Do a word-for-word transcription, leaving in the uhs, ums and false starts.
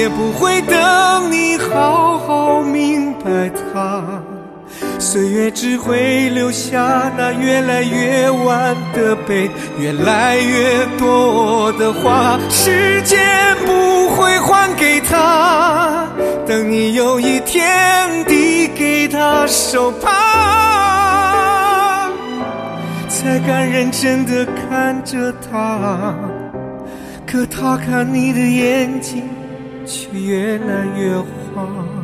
也不会等你好好明白它。岁月只会留下那越来越晚的悲，越来越多的话，时间不会还给他。等你有一天递给他手帕，才敢认真地看着他。可他看你的眼睛却越来越花。